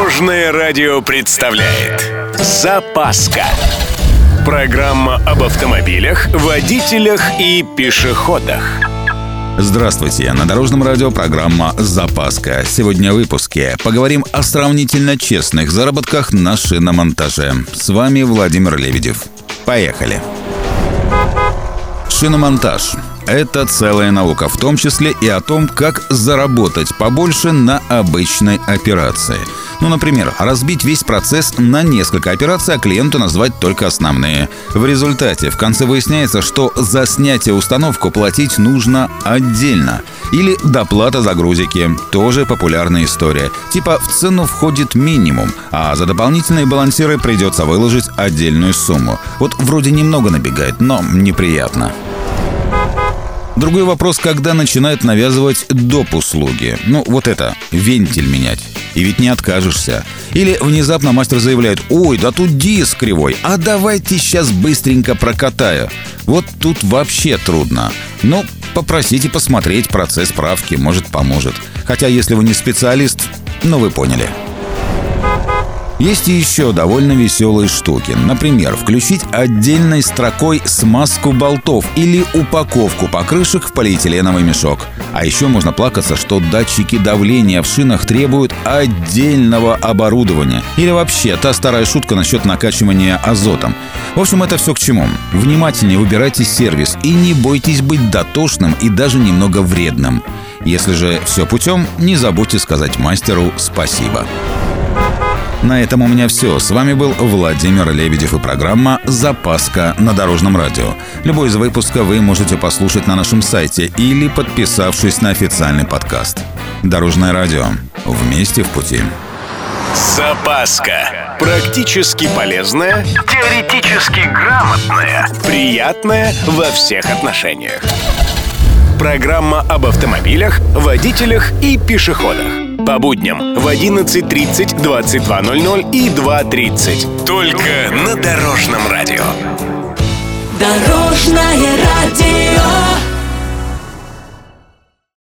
Дорожное радио представляет «Запаска». Программа об автомобилях, водителях и пешеходах. Здравствуйте, на Дорожном радио программа «Запаска». Сегодня в выпуске поговорим о сравнительно честных заработках на шиномонтаже. С вами Владимир Лебедев. Поехали! Шиномонтаж – это целая наука, в том числе и о том, как заработать побольше на обычной операции. Например, разбить весь процесс на несколько операций, а клиенту назвать только основные. В результате в конце выясняется, что за снятие установку платить нужно отдельно. Или доплата за грузики – тоже популярная история. Типа в цену входит минимум, а за дополнительные балансиры придется выложить отдельную сумму. Вот вроде немного набегает, но неприятно. Другой вопрос, когда начинают навязывать доп. Услуги. Вентиль менять. И ведь не откажешься. Или внезапно мастер заявляет: «Ой, да тут диск кривой, а давайте сейчас быстренько прокатаю». Вот тут вообще трудно. Попросите посмотреть процесс правки, может, поможет. Хотя, если вы не специалист, вы поняли. Есть и еще довольно веселые штуки. Например, включить отдельной строкой смазку болтов или упаковку покрышек в полиэтиленовый мешок. А еще можно плакаться, что датчики давления в шинах требуют отдельного оборудования. Или вообще та старая шутка насчет накачивания азотом. В общем, это все к чему. Внимательнее выбирайте сервис и не бойтесь быть дотошным и даже немного вредным. Если же все путем, не забудьте сказать мастеру спасибо. На этом у меня все. С вами был Владимир Лебедев и программа «Запаска» на Дорожном радио. Любой из выпусков вы можете послушать на нашем сайте или подписавшись на официальный подкаст. Дорожное радио. Вместе в пути. «Запаска». Практически полезная, теоретически грамотная, приятная во всех отношениях. Программа об автомобилях, водителях и пешеходах. По будням в 11:30, 22:00 и 2:30. Только на Дорожном радио. Дорожное радио.